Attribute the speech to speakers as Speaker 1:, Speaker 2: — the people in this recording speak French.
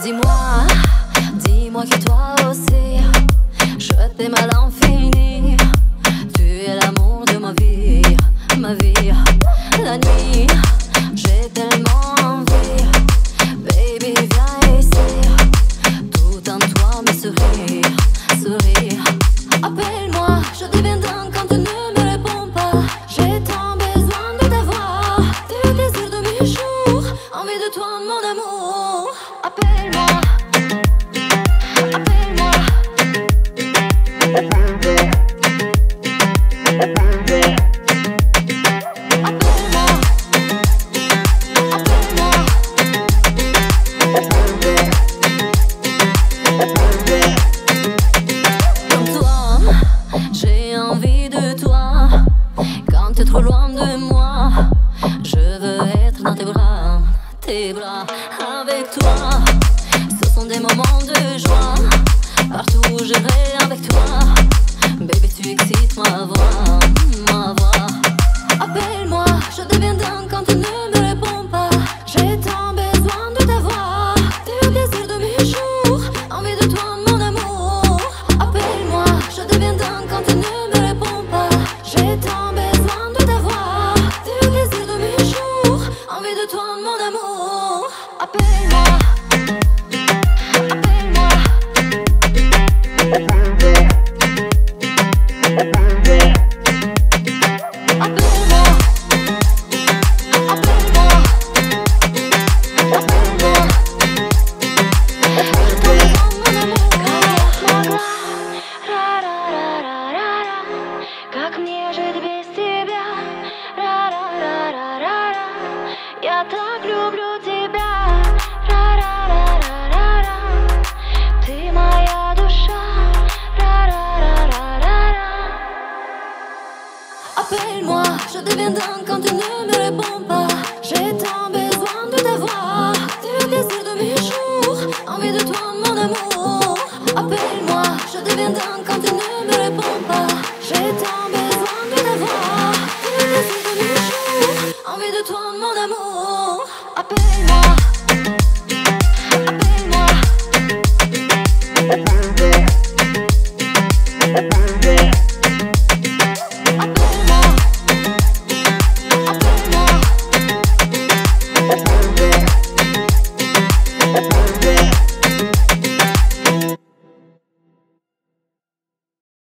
Speaker 1: Dis-moi, dis-moi que toi aussi, je t'aime à l'infini. Tu es l'amour de ma vie, ma vie. La nuit, j'ai tellement envie. Baby, viens ici. Tout en toi me sourit, sourit. Appelle-moi, je deviens dingue quand tu ne me réponds pas. J'ai tant besoin de t'avoir. T'es le désir de mes jours, envie de toi mon amour. Appelle-moi, appelle-moi, appelle-moi, appelle-moi, comme toi, j'ai envie de toi. Quand t'es trop loin de moi, je veux être dans tes bras avec toi. Ce sont des moments de joie, partout où je vais avec toi. Baby, tu excites ma voix, ma voix. Appelle-moi, je deviens dingue quand tu ne me réponds pas. J'ai tant besoin de t'avoir. T'es le désir de mes jours, envie de toi mon amour. Appelle-moi, je deviens dingue quand tu ne me réponds pas. J'ai tant besoin de t'avoir. T'es le désir de mes jours, envie de toi mon amour. Appelle-moi, appelle-moi, appelle-moi, appelle-moi, appelle-moi, appelle-moi, appelle-moi. Как мне жить без тебя? Я так люблю тебя. Ты моя душа. Appelle-moi, je deviens dingue.